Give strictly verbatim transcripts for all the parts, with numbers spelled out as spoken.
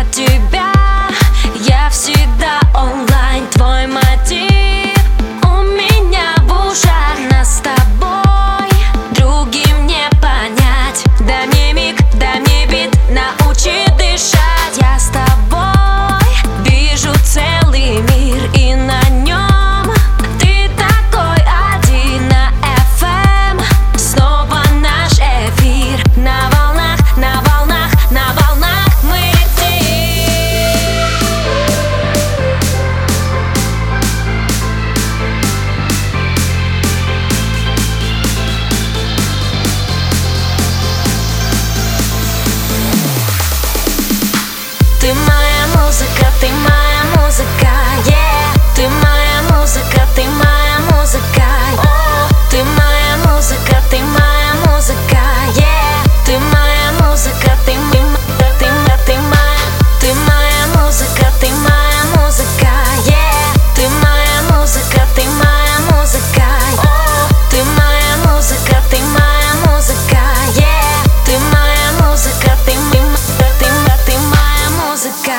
тебя я всегда онлайн. Твой мотив у меня в ушах. Нас с тобой другим не понять. Дай мне миг, дай мне бит, научи дышать. Я с тобой вижу целый мир, и на нем ты такой один. На эф эм снова наш эфир. На волнах, на волнах, на волнах мы летим. Ты моя музыка, ты моя музыка, yeah. Ты моя музыка, ты моя музыка, oh. Ты моя музыка, ты моя музыка, yeah. Ты моя музыка, ты моя, ты моя, ты моя, ты моя музыка, ты моя музыка, yeah. Ты моя музыка, ты моя музыка, oh. Ты моя музыка, ты моя музыка, yeah. Ты моя музыка, ты моя, ты моя, ты моя музыка.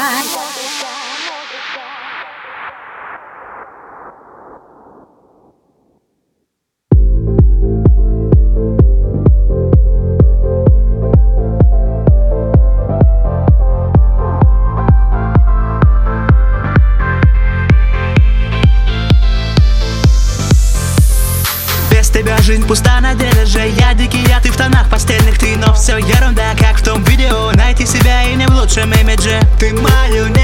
Без тебя жизнь пуста на деле же. Я дикий, я ты в тонах постельных. Ты, но все ерунда, как в том видео. Найти себя и не в лучшем имидже. Ты мою